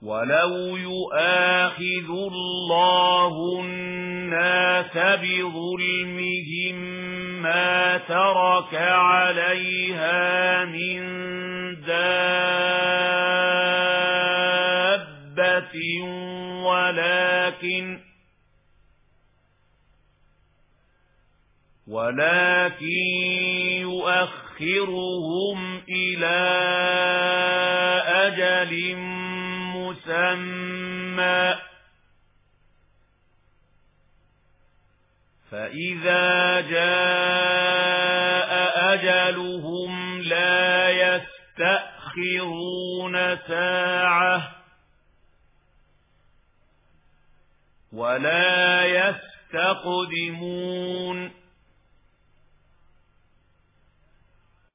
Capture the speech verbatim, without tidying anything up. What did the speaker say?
وَلَوْ يُؤَاخِذُ اللَّهُ النَّاسَ بِظُلْمِهِم مَّا تَرَكَ عَلَيْهَا مِن دَابَّةٍ وَلَكِن وَلَكِن يُؤَخِّرُهُمْ إِلَى أَجَلٍ مسمى فإذا جاء أجلهم لا يستأخرون ساعة ولا يستقدمون.